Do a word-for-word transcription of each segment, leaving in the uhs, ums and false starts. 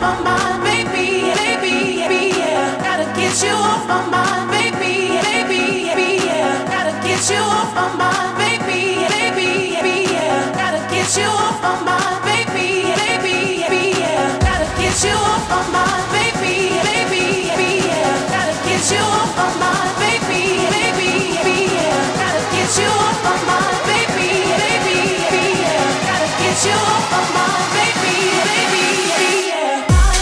my mind, baby, baby, baby, yeah. Gotta get you off my mind, baby, baby, baby, yeah. Gotta get you off my mind, baby, baby, baby, yeah. Gotta get you off my mind, baby, baby, baby, yeah. Gotta get you off my mind, baby, baby, baby, yeah. Gotta get you off my mind, baby, baby, baby, yeah. Gotta get you off my mind, baby, baby, baby, yeah. Gotta get you off my mind, baby, baby, baby, yeah.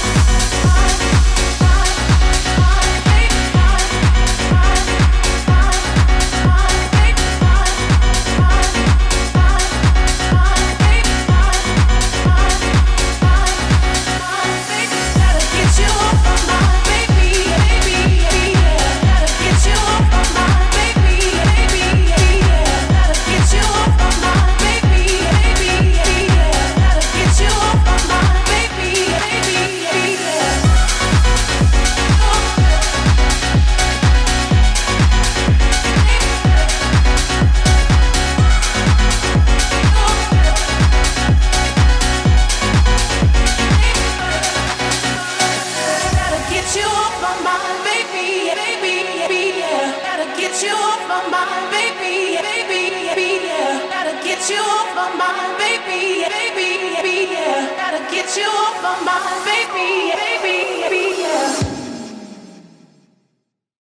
You off my mind, baby, baby, baby, yeah. Gotta get you off my mind, baby, baby, baby.